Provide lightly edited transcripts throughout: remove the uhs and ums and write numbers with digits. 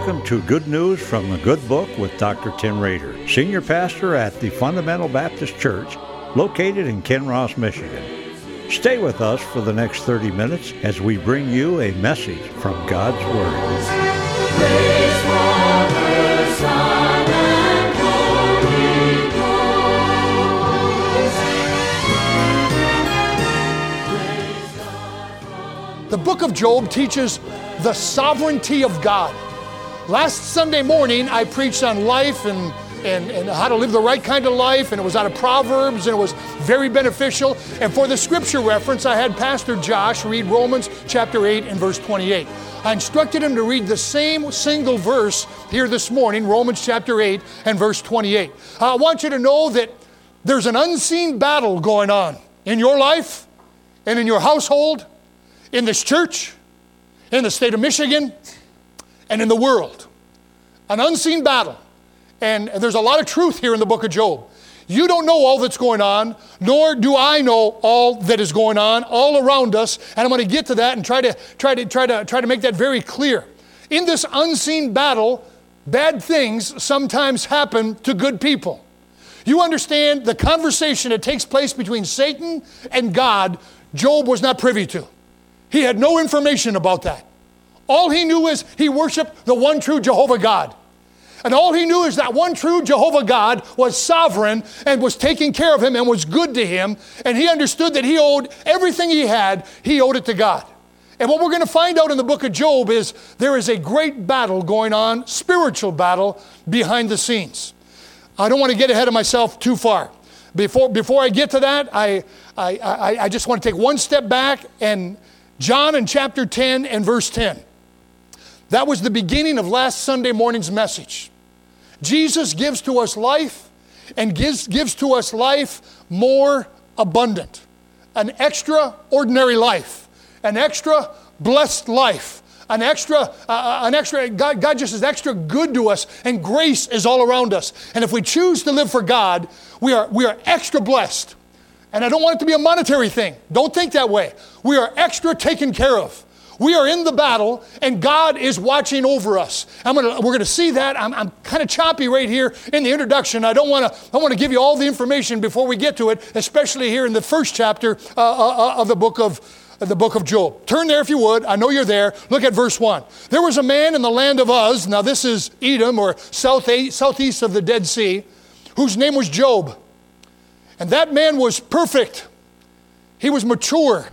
Welcome to Good News from the Good Book with Dr. Tim Rader, Senior Pastor at the Fundamental Baptist Church, located in Kinross, Michigan. Stay with us for the next 30 minutes as we bring you a message from God's Word. Praise Father, Son, and Holy Ghost. The book of Job teaches the sovereignty of God. Last Sunday morning, I preached on life and how to live the right kind of life, and it was out of Proverbs, and it was very beneficial. And for the scripture reference, I had Pastor Josh read Romans chapter 8 and verse 28. I instructed him to read the same single verse here this morning, Romans chapter 8 and verse 28. I want you to know that there's an unseen battle going on in your life and in your household, in this church, in the state of Michigan, and in the world. An unseen battle. And there's a lot of truth here in the book of Job. You don't know all that's going on, nor do I know all that is going on all around us. And I'm going to get to that and try to make that very clear. In this unseen battle, bad things sometimes happen to good people. You understand the conversation that takes place between Satan and God, Job was not privy to. He had no information about that. All he knew is he worshiped the one true Jehovah God. And all he knew is that one true Jehovah God was sovereign and was taking care of him and was good to him. And he understood that he owed everything he had, he owed it to God. And what we're going to find out in the book of Job is there is a great battle going on, spiritual battle, behind the scenes. I don't want to get ahead of myself too far. Before I get to that, I just want to take one step back, and John in chapter 10 and verse 10. That was the beginning of last Sunday morning's message. Jesus gives to us life, and gives to us life more abundant. An extraordinary life. An extra blessed life. God just is extra good to us, and grace is all around us. And if we choose to live for God, we are extra blessed. And I don't want it to be a monetary thing. Don't think that way. We are extra taken care of. We are in the battle, and God is watching over us. We're going to see that. I'm kind of choppy right here in the introduction. I want to give you all the information before we get to it, especially here in the first chapter of the book of Job. Turn there if you would. I know you're there. Look at verse 1. There was a man in the land of Uz. Now this is Edom, or southeast of the Dead Sea, whose name was Job. And that man was perfect. He was mature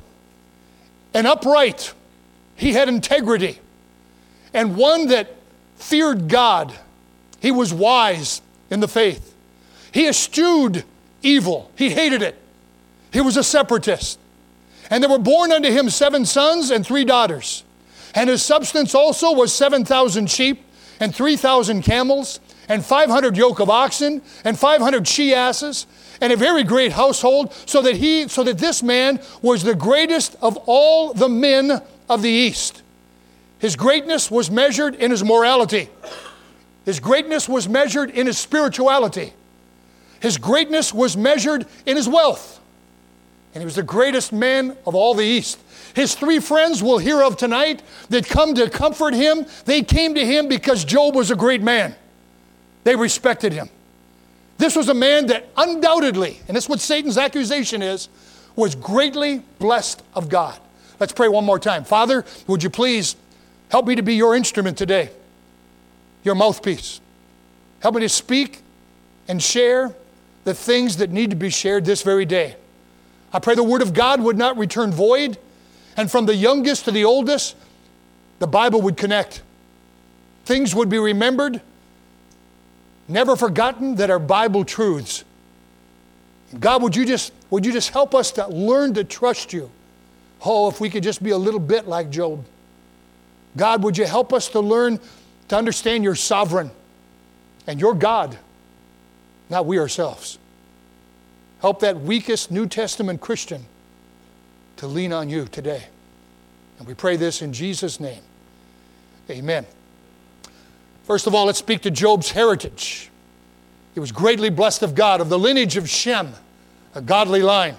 and upright. He had integrity, and one that feared God. He was wise in the faith. He eschewed evil. He hated it. He was a separatist. And there were born unto him 7 sons and 3 daughters. And his substance also was 7,000 sheep and 3,000 camels and 500 yoke of oxen and 500 she-asses and a very great household, so that this man was the greatest of all the men of the East. His greatness was measured in his morality. His greatness was measured in his spirituality. His greatness was measured in his wealth. And he was the greatest man of all the East. His 3 friends we'll hear of tonight that come to comfort him, they came to him because Job was a great man. They respected him. This was a man that undoubtedly, and that's what Satan's accusation is, was greatly blessed of God. Let's pray one more time. Father, would you please help me to be your instrument today, your mouthpiece. Help me to speak and share the things that need to be shared this very day. I pray the Word of God would not return void, and from the youngest to the oldest, the Bible would connect. Things would be remembered, never forgotten, that are Bible truths. God, would you just help us to learn to trust you? Oh, if we could just be a little bit like Job. God, would you help us to learn to understand you're sovereign and you're God, not we ourselves. Help that weakest New Testament Christian to lean on you today. And we pray this in Jesus' name. Amen. First of all, let's speak to Job's heritage. He was greatly blessed of God, of the lineage of Shem, a godly line.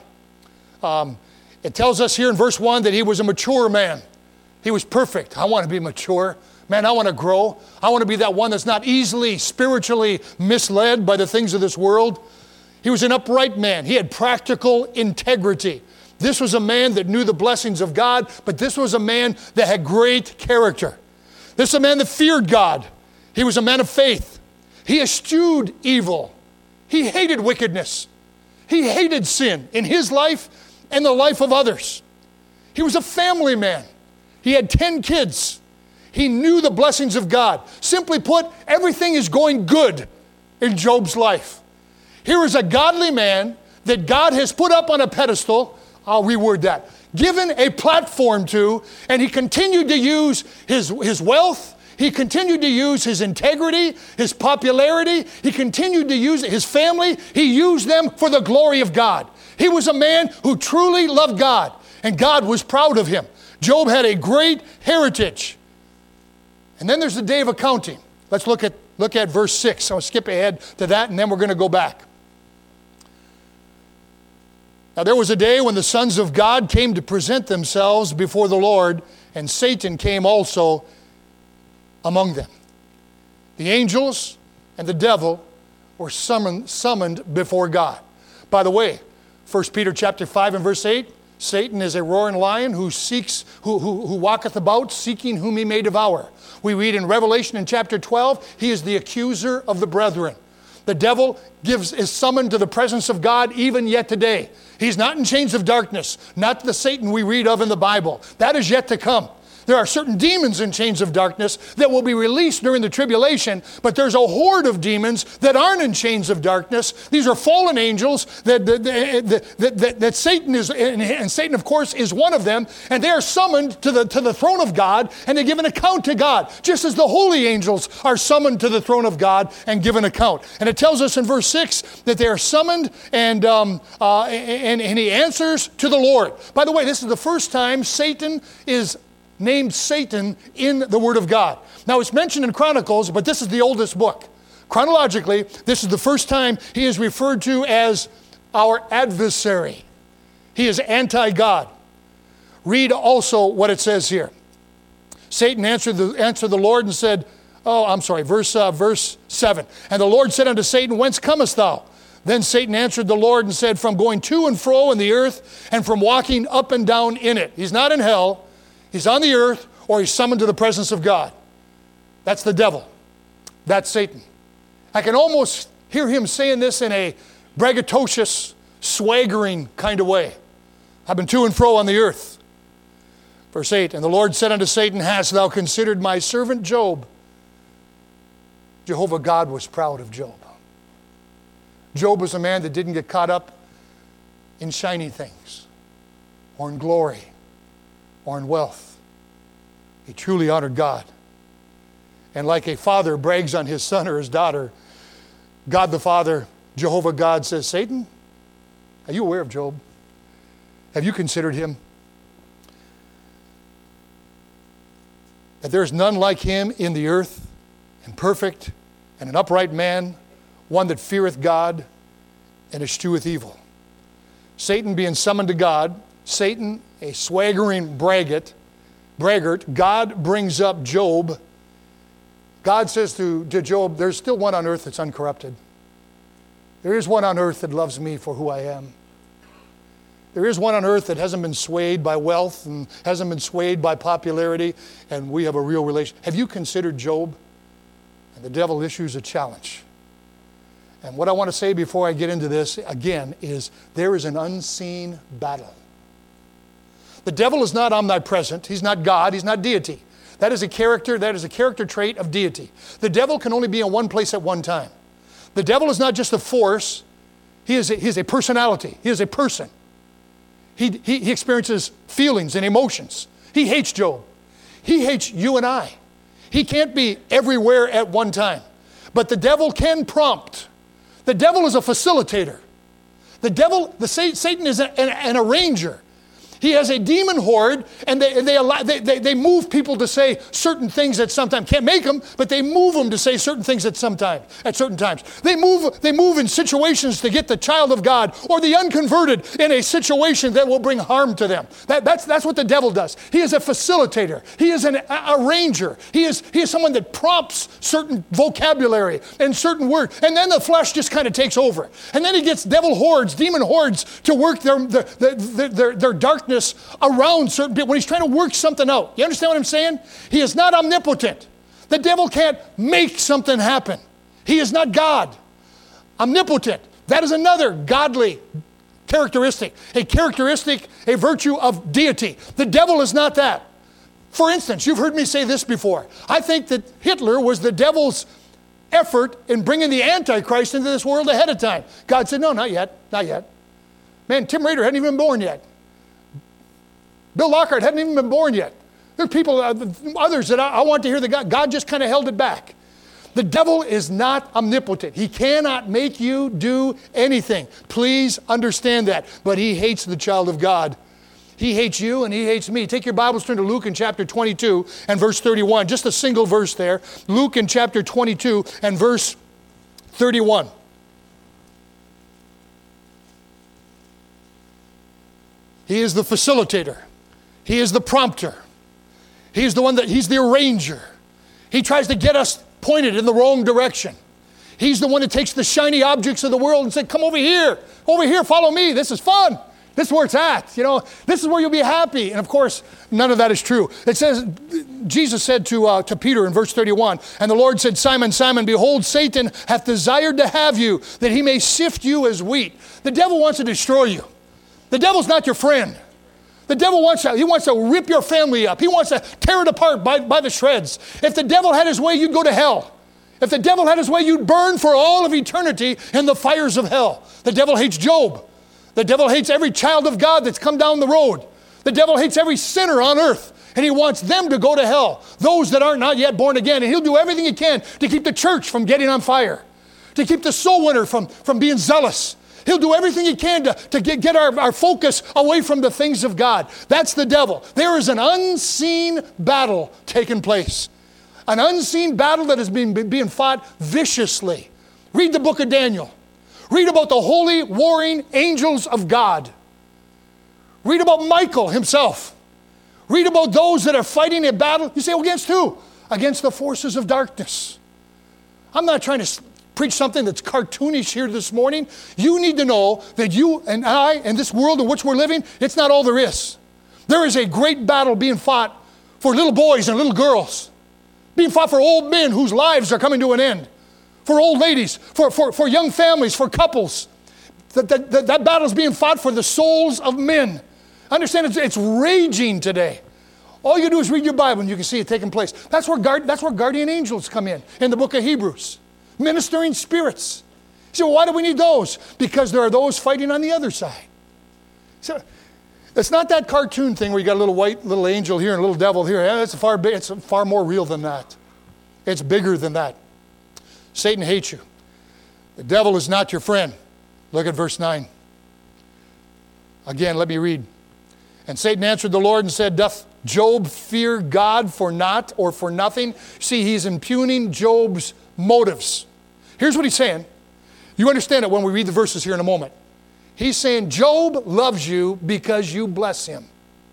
It tells us here in verse 1 that he was a mature man. He was perfect. I want to be mature. Man, I want to grow. I want to be that one that's not easily spiritually misled by the things of this world. He was an upright man. He had practical integrity. This was a man that knew the blessings of God, but this was a man that had great character. This is a man that feared God. He was a man of faith. He eschewed evil. He hated wickedness. He hated sin in his life and the life of others. He was a family man. He had 10 kids. He knew the blessings of God. Simply put, everything is going good in Job's life. Here is a godly man that God has put up on a pedestal. I'll reword that. Given a platform to, and he continued to use his wealth. He continued to use his integrity, his popularity. He continued to use his family. He used them for the glory of God. He was a man who truly loved God, and God was proud of him. Job had a great heritage. And then there's the day of accounting. Let's look at verse 6. I'll skip ahead to that, and then we're going to go back. Now there was a day when the sons of God came to present themselves before the Lord, and Satan came also among them. The angels and the devil were summoned before God. By the way, 1 Peter chapter 5 and verse 8, Satan is a roaring lion who walketh about seeking whom he may devour. We read in Revelation in chapter 12, he is the accuser of the brethren. The devil is summoned to the presence of God even yet today. He's not in chains of darkness, not the Satan we read of in the Bible. That is yet to come. There are certain demons in chains of darkness that will be released during the tribulation, but there's a horde of demons that aren't in chains of darkness. These are fallen angels that Satan is, and Satan, of course, is one of them, and they are summoned to the throne of God, and they give an account to God, just as the holy angels are summoned to the throne of God and give an account. And it tells us in verse 6 that they are summoned, and he answers to the Lord. By the way, this is the first time Satan is named Satan in the Word of God. Now it's mentioned in Chronicles, but this is the oldest book. Chronologically, this is the first time he is referred to as our adversary. He is anti-God. Read also what it says here. Satan answered the Lord and said, verse 7. And the Lord said unto Satan, Whence comest thou? Then Satan answered the Lord and said, From going to and fro in the earth, and from walking up and down in it. He's not in hell. He's on the earth, or he's summoned to the presence of God. That's the devil. That's Satan. I can almost hear him saying this in a braggadocious, swaggering kind of way. I've been to and fro on the earth. Verse 8, And the Lord said unto Satan, Hast thou considered my servant Job? Jehovah God was proud of Job. Job was a man that didn't get caught up in shiny things, or in glory, or in wealth. He truly honored God. And like a father brags on his son or his daughter, God the Father, Jehovah God says, Satan, are you aware of Job? Have you considered him? That there is none like him in the earth, and perfect, and an upright man, one that feareth God, and escheweth evil. Satan being summoned to God, Satan, a swaggering braggart, God brings up Job. God says to Job, there's still one on earth that's uncorrupted. There is one on earth that loves me for who I am. There is one on earth that hasn't been swayed by wealth and hasn't been swayed by popularity, and we have a real relation. Have you considered Job? And the devil issues a challenge. And what I want to say before I get into this again is there is an unseen battle. The devil is not omnipresent. He's not God. He's not deity. That is a character trait of deity. The devil can only be in one place at one time. The devil is not just a force. He is a personality. He is a person. He experiences feelings and emotions. He hates Job. He hates you and I. He can't be everywhere at one time. But the devil can prompt. The devil is a facilitator. Satan is an arranger. He has a demon horde, and they move people to say certain things that sometimes can't make them, but they move them to say certain things at certain times. They move in situations to get the child of God or the unconverted in a situation that will bring harm to them. That's what the devil does. He is a facilitator. He is an arranger. He is someone that prompts certain vocabulary and certain words, and then the flesh just kind of takes over. And then he gets devil hordes, demon hordes to work their darkness around certain people when he's trying to work something out. You understand what I'm saying? He is not omnipotent. The devil can't make something happen. He is not God. Omnipotent. That is another godly characteristic. A virtue of deity. The devil is not that. For instance, you've heard me say this before. I think that Hitler was the devil's effort in bringing the Antichrist into this world ahead of time. God said, no, not yet. Man, Tim Rader hadn't even been born yet. Bill Lockhart hadn't even been born yet. There are people, others that I want to hear that God just kind of held it back. The devil is not omnipotent. He cannot make you do anything. Please understand that. But he hates the child of God. He hates you and he hates me. Take your Bibles, turn to Luke in chapter 22 and verse 31. Just a single verse there. Luke in chapter 22 and verse 31. He is the facilitator. He is the prompter. He's the arranger. He tries to get us pointed in the wrong direction. He's the one that takes the shiny objects of the world and says, come over here, follow me. This is fun. This is where it's at. This is where you'll be happy. And of course, none of that is true. It says, Jesus said to Peter in verse 31, and the Lord said, Simon, Simon, behold, Satan hath desired to have you, that he may sift you as wheat. The devil wants to destroy you. The devil's not your friend. The devil wants to rip your family up. He wants to tear it apart by the shreds. If the devil had his way, you'd go to hell. If the devil had his way, you'd burn for all of eternity in the fires of hell. The devil hates Job. The devil hates every child of God that's come down the road. The devil hates every sinner on earth, and he wants them to go to hell, those that are not yet born again. And he'll do everything he can to keep the church from getting on fire, to keep the soul winner from being zealous. He'll do everything he can to get our focus away from the things of God. That's the devil. There is an unseen battle taking place. An unseen battle that is being fought viciously. Read the book of Daniel. Read about the holy warring angels of God. Read about Michael himself. Read about those that are fighting a battle. You say, well, against who? Against the forces of darkness. I'm not trying to preach something that's cartoonish here this morning. You need to know that you and I and this world in which we're living, it's not all there is. There is a great battle being fought for little boys and little girls, being fought for old men whose lives are coming to an end, for old ladies, for young families, for couples. That battle is being fought for the souls of men. Understand, it's raging today. All you do is read your Bible and you can see it taking place. That's where guardian angels come in the book of Hebrews. Ministering spirits. You say, well, why do we need those? Because there are those fighting on the other side. So it's not that cartoon thing where you got a little angel here and a little devil here. It's far more real than that. It's bigger than that. Satan hates you. The devil is not your friend. Look at verse 9. Again, let me read. And Satan answered the Lord and said, doth Job fear God for naught or for nothing? See, he's impugning Job's motives. Here's what he's saying. You understand it when we read the verses here in a moment. He's saying Job loves you because you bless him.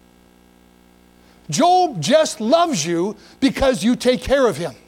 Job just loves you because you take care of him.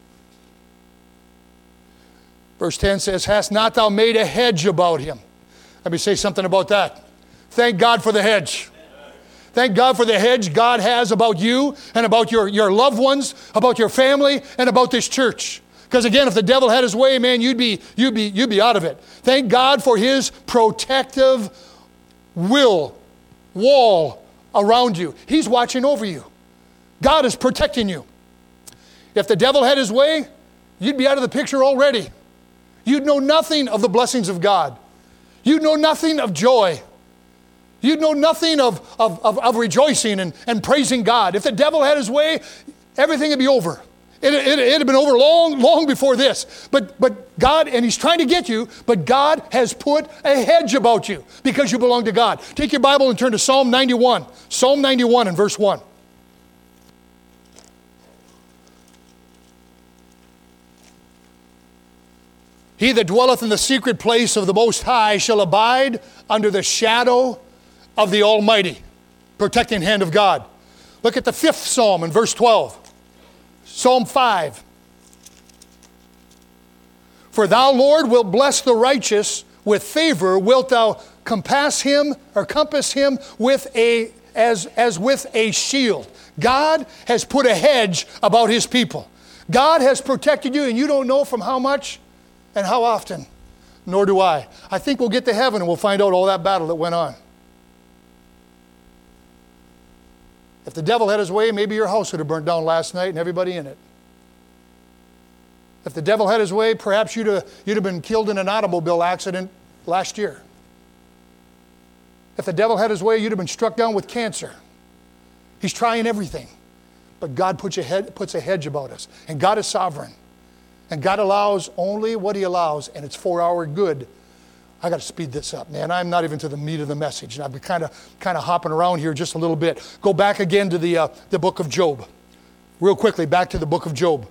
Verse 10 says, hast not thou made a hedge about him? Let me say something about that. Thank God for the hedge. Thank God for the hedge God has about you and about your loved ones, about your family, and about this church. Because again, if the devil had his way, man, you'd be out of it. Thank God for his protective wall around you. He's watching over you. God is protecting you. If the devil had his way, you'd be out of the picture already. You'd know nothing of the blessings of God. You'd know nothing of joy. You'd know nothing of rejoicing and praising God. If the devil had his way, everything would be over. It had been over long before this. But God, and he's trying to get you, but God has put a hedge about you because you belong to God. Take your Bible and turn to Psalm 91. Psalm 91 and verse 1. He that dwelleth in the secret place of the Most High shall abide under the shadow of the Almighty. Protecting hand of God. Look at the 5th Psalm in verse 12. Psalm 5. For thou, Lord, wilt bless the righteous with favor, wilt thou compass him with as with a shield. God has put a hedge about his people. God has protected you, and you don't know from how much and how often. Nor do I. I think we'll get to heaven and we'll find out all that battle that went on. If the devil had his way, maybe your house would have burnt down last night and everybody in it. If the devil had his way, perhaps you'd have been killed in an automobile accident last year. If the devil had his way, you'd have been struck down with cancer. He's trying everything. But God puts a hedge about us. And God is sovereign. And God allows only what he allows, and it's for our good. I got to speed this up, man. I'm not even to the meat of the message. And I've been kind of hopping around here just a little bit. Go back again to the book of Job. Real quickly, back to the book of Job.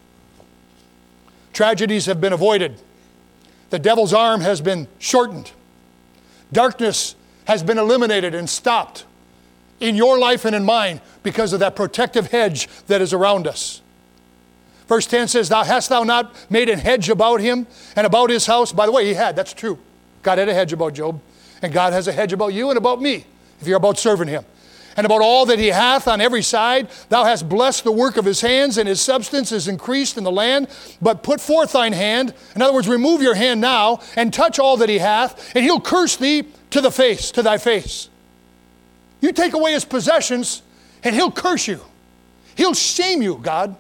Tragedies have been avoided. The devil's arm has been shortened. Darkness has been eliminated and stopped in your life and in mine because of that protective hedge that is around us. Verse 10 says, hast thou not made a hedge about him and about his house? By the way, he had. That's true. God had a hedge about Job. And God has a hedge about you and about me, if you're about serving him. And about all that he hath on every side, thou hast blessed the work of his hands, and his substance is increased in the land. But put forth thine hand, in other words, remove your hand now, and touch all that he hath, and he'll curse thee to thy face. You take away his possessions, and he'll curse you. He'll shame you, God.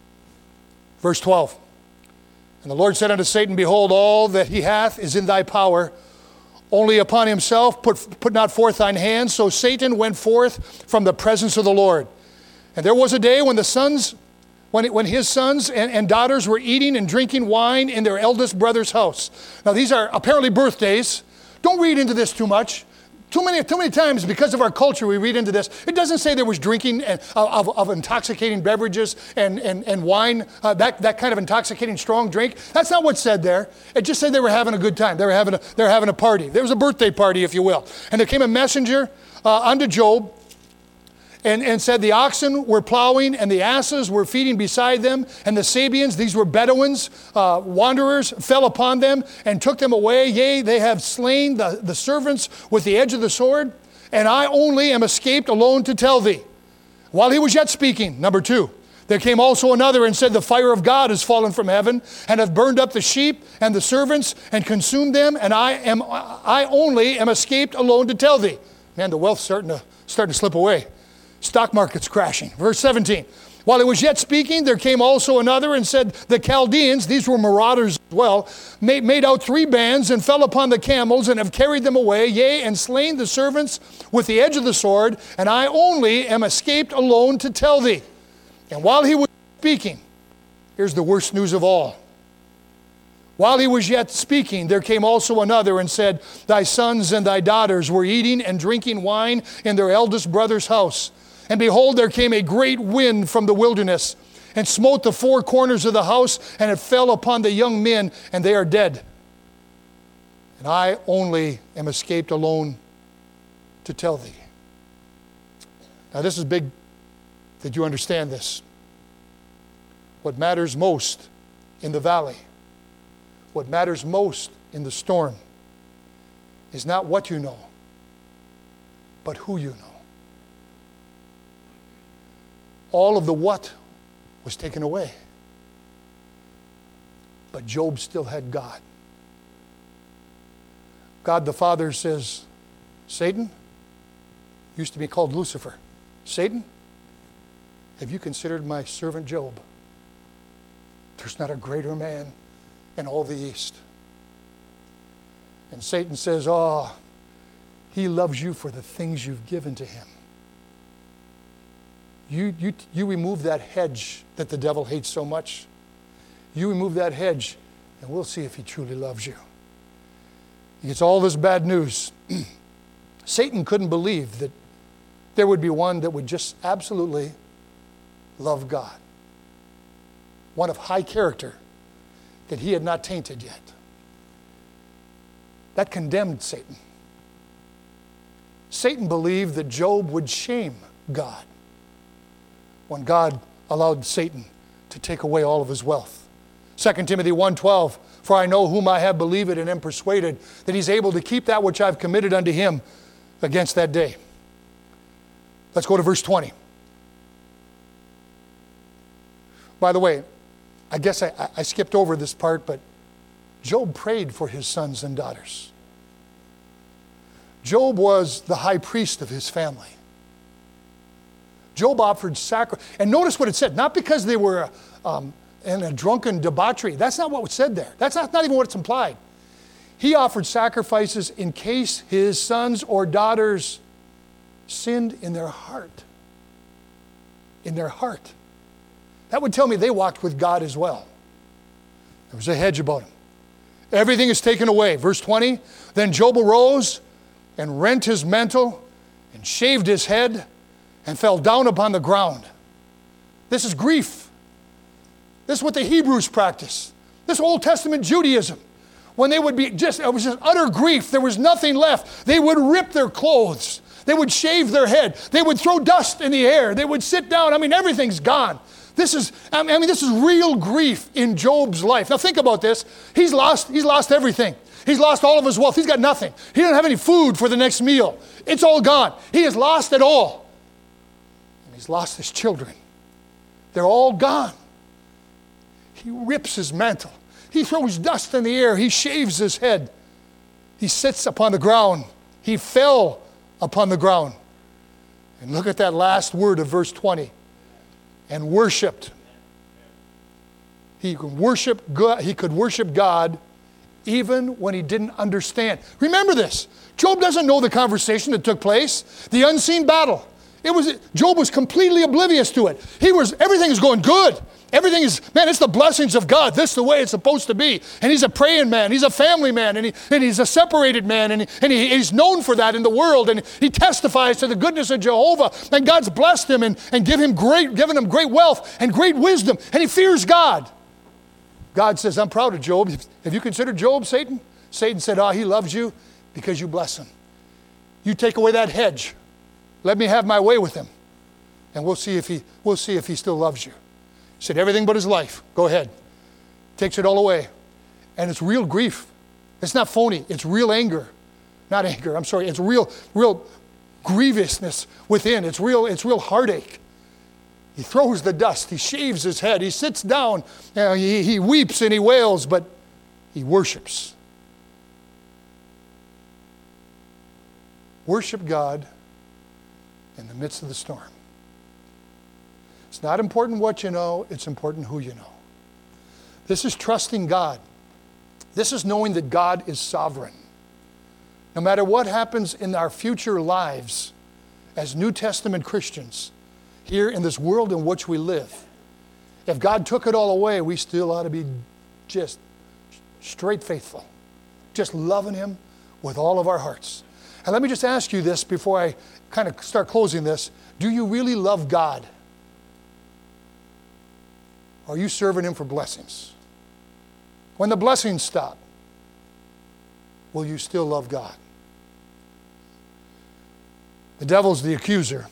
Verse 12. And the Lord said unto Satan, behold, all that he hath is in thy power. Only upon himself put not forth thine hand. So Satan went forth from the presence of the Lord. And there was a day when when his sons and daughters were eating and drinking wine in their eldest brother's house. Now these are apparently birthdays. Don't read into this too much. Too many times, because of our culture, we read into this. It doesn't say there was drinking of intoxicating beverages and wine, that kind of intoxicating strong drink. That's not what's said there. It just said they were having a good time. They were having a party. There was a birthday party, if you will. And there came a messenger unto Job and said the oxen were plowing and the asses were feeding beside them, and the Sabeans, these were Bedouins, wanderers, fell upon them and took them away. Yea, they have slain the servants with the edge of the sword, and I only am escaped alone to tell thee. While he was yet speaking, number 2, there came also another and said, the fire of God is fallen from heaven and hath burned up the sheep and the servants and consumed them, and I only am escaped alone to tell thee. Man, the wealth's starting to slip away. Stock market's crashing. Verse 17. While he was yet speaking, there came also another and said, the Chaldeans, these were marauders as well, made out 3 bands and fell upon the camels and have carried them away, yea, and slain the servants with the edge of the sword, and I only am escaped alone to tell thee. And while he was speaking, here's the worst news of all. While he was yet speaking, there came also another and said, thy sons and thy daughters were eating and drinking wine in their eldest brother's house. And behold, there came a great wind from the wilderness, and smote the 4 corners of the house, and it fell upon the young men, and they are dead. And I only am escaped alone to tell thee. Now this is big that you understand this. What matters most in the valley, what matters most in the storm, is not what you know, but who you know. All of the what was taken away. But Job still had God. God the Father says, Satan, used to be called Lucifer. Satan, have you considered my servant Job? There's not a greater man in all the East. And Satan says, he loves you for the things you've given to him. You remove that hedge that the devil hates so much. You remove that hedge, and we'll see if he truly loves you. He gets all this bad news. Satan couldn't believe that there would be one that would just absolutely love God. One of high character that he had not tainted yet. That condemned Satan. Satan believed that Job would shame God when God allowed Satan to take away all of his wealth. 2 Timothy 1:12, for I know whom I have believed and am persuaded that he's able to keep that which I've committed unto him against that day. Let's go to verse 20. By the way, I guess I skipped over this part, but Job prayed for his sons and daughters. Job was the high priest of his family. Job offered sacrifice. And notice what it said. Not because they were in a drunken debauchery. That's not what was said there. That's not even what's implied. He offered sacrifices in case his sons or daughters sinned in their heart. In their heart. That would tell me they walked with God as well. There was a hedge about him. Everything is taken away. Verse 20, then Job arose and rent his mantle and shaved his head and fell down upon the ground. This is grief. This is what the Hebrews practice. This Old Testament Judaism. When they would be it was just utter grief. There was nothing left. They would rip their clothes. They would shave their head. They would throw dust in the air. They would sit down. Everything's gone. This is real grief in Job's life. Now think about this. He's lost everything. He's lost all of his wealth. He's got nothing. He doesn't have any food for the next meal. It's all gone. He has lost it all. And he's lost his children. They're all gone. He rips his mantle. He throws dust in the air. He shaves his head. He sits upon the ground. He fell upon the ground. And look at that last word of verse 20. And worshipped. He could worship God even when he didn't understand. Remember this. Job doesn't know the conversation that took place. The unseen battle. Job was completely oblivious to it. Everything is going good. Everything is, it's the blessings of God. This is the way it's supposed to be. And he's a praying man. He's a family man. And he's a separated man. And he's known for that in the world. And he testifies to the goodness of Jehovah. And God's blessed him and given him great wealth and great wisdom. And he fears God. God says, I'm proud of Job. Have you considered Job, Satan? Satan said, he loves you because you bless him. You take away that hedge. Let me have my way with him. And we'll see if he still loves you. He said everything but his life. Go ahead. Takes it all away. And it's real grief. It's not phony. It's real anger. Not anger, I'm sorry. It's real grievousness within. It's real heartache. He throws the dust. He shaves his head. He sits down. He weeps and he wails, but he worships. Worship God in the midst of the storm. It's not important what you know, it's important who you know. This is trusting God. This is knowing that God is sovereign. No matter what happens in our future lives as New Testament Christians, here in this world in which we live, if God took it all away, we still ought to be just straight faithful, just loving him with all of our hearts. And let me just ask you this before I kind of start closing this. Do you really love God? Or are you serving him for blessings? When the blessings stop, will you still love God? The devil's the accuser.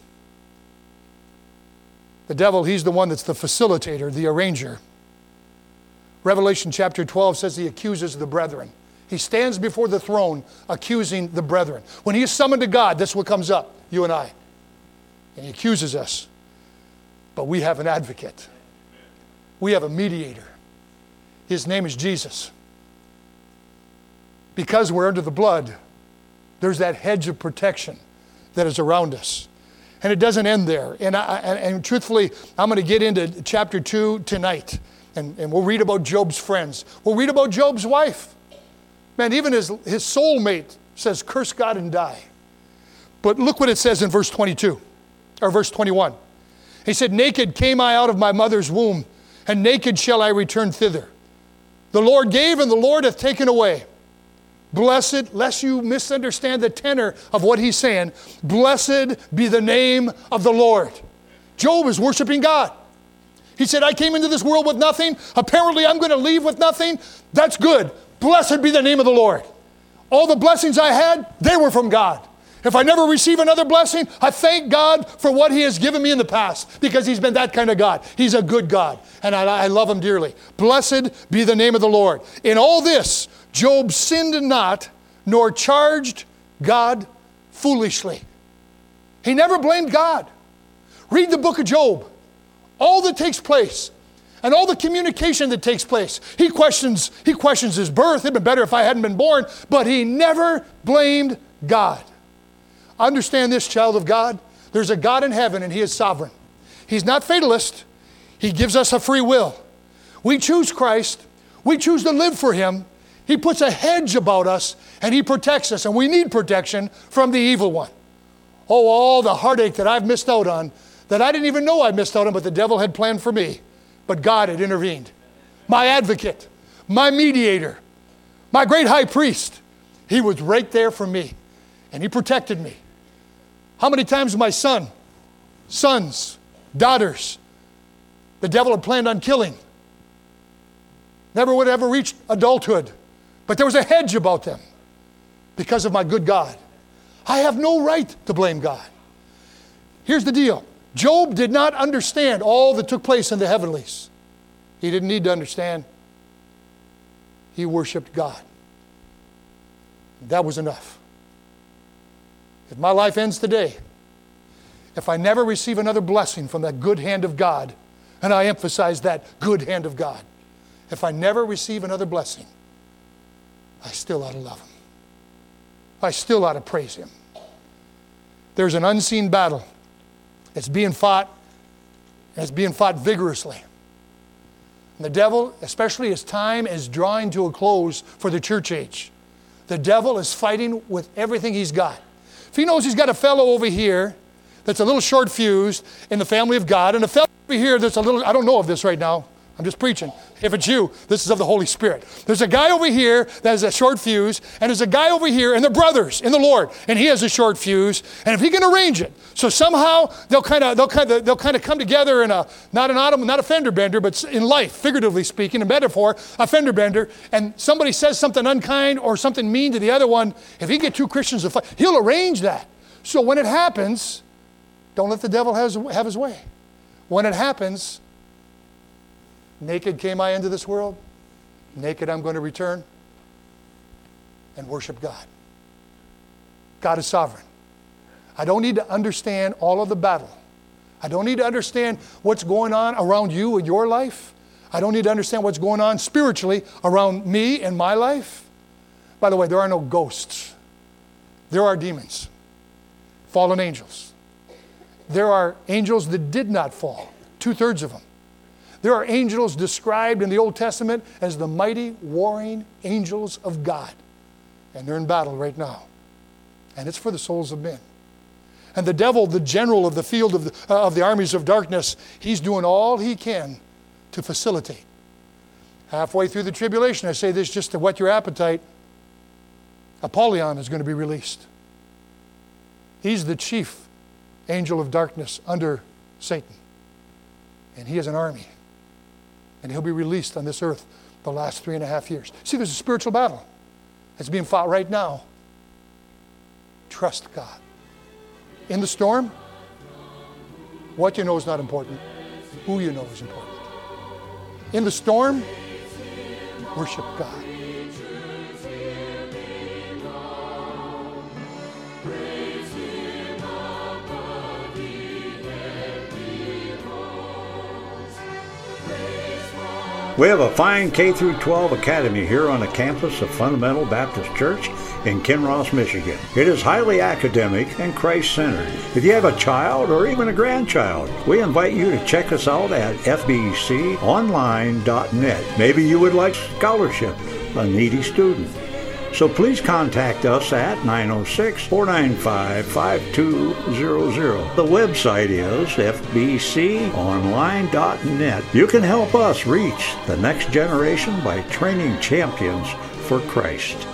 The devil, he's the one that's the facilitator, the arranger. Revelation chapter 12 says he accuses the brethren. He stands before the throne accusing the brethren. When he is summoned to God, that's what comes up, you and I. And he accuses us. But we have an advocate. We have a mediator. His name is Jesus. Because we're under the blood, there's that hedge of protection that is around us. And it doesn't end there. And truthfully, I'm going to get into chapter 2 tonight. And we'll read about Job's friends. We'll read about Job's wife. Man, even his soulmate says, curse God and die. But look what it says in verse 22, or verse 21. He said, naked came I out of my mother's womb, and naked shall I return thither. The Lord gave, and the Lord hath taken away. Blessed, lest you misunderstand the tenor of what he's saying, blessed be the name of the Lord. Job is worshiping God. He said, I came into this world with nothing. Apparently, I'm going to leave with nothing. That's good. Blessed be the name of the Lord. All the blessings I had, they were from God. If I never receive another blessing, I thank God for what he has given me in the past, because he's been that kind of God. He's a good God, and I love him dearly. Blessed be the name of the Lord. In all this, Job sinned not, nor charged God foolishly. He never blamed God. Read the book of Job. All that takes place, and all the communication that takes place. He questions his birth. It'd been better if I hadn't been born, but he never blamed God. Understand this, child of God. There's a God in heaven, and he is sovereign. He's not fatalist. He gives us a free will. We choose Christ. We choose to live for him. He puts a hedge about us, and he protects us, and we need protection from the evil one. Oh, all the heartache that I've missed out on, that I didn't even know I missed out on, but the devil had planned for me. But God had intervened. My advocate, my mediator, my great high priest, he was right there for me, and he protected me. How many times my sons, daughters, the devil had planned on killing. Never would have ever reached adulthood. But there was a hedge about them because of my good God. I have no right to blame God. Here's the deal. Job did not understand all that took place in the heavenlies. He didn't need to understand. He worshiped God. That was enough. If my life ends today, if I never receive another blessing from that good hand of God, and I emphasize that good hand of God, if I never receive another blessing, I still ought to love him. I still ought to praise him. There's an unseen battle. It's being fought, and it's being fought vigorously. And the devil, especially as time is drawing to a close for the church age, the devil is fighting with everything he's got. If he knows he's got a fellow over here that's a little short-fused in the family of God, and a fellow over here that's a little, I don't know of this right now, I'm just preaching. If it's you, this is of the Holy Spirit. There's a guy over here that has a short fuse, and there's a guy over here, and they're brothers in the Lord, and he has a short fuse. And if he can arrange it, so somehow they'll kind of come together in not a fender bender, but in life, figuratively speaking, a metaphor, a fender bender. And somebody says something unkind or something mean to the other one. If he get two Christians to fight, he'll arrange that. So when it happens, don't let the devil have his way. When it happens, naked came I into this world, naked I'm going to return and worship God. God is sovereign. I don't need to understand all of the battle. I don't need to understand what's going on around you in your life. I don't need to understand what's going on spiritually around me and my life. By the way, there are no ghosts. There are demons, fallen angels. There are angels that did not fall, 2/3 of them. There are angels described in the Old Testament as the mighty warring angels of God. And they're in battle right now. And it's for the souls of men. And the devil, the general of the field of the armies of darkness, he's doing all he can to facilitate. Halfway through the tribulation, I say this just to whet your appetite, Apollyon is going to be released. He's the chief angel of darkness under Satan. And he has an army. And he'll be released on this earth the last 3.5 years. See, there's a spiritual battle that's being fought right now. Trust God. In the storm, what you know is not important. Who you know is important. In the storm, worship God. We have a fine K-12 academy here on the campus of Fundamental Baptist Church in Kinross, Michigan. It is highly academic and Christ-centered. If you have a child or even a grandchild, we invite you to check us out at fbconline.net. Maybe you would like scholarship, a needy student. So please contact us at 906-495-5200. The website is fbconline.net. You can help us reach the next generation by training champions for Christ.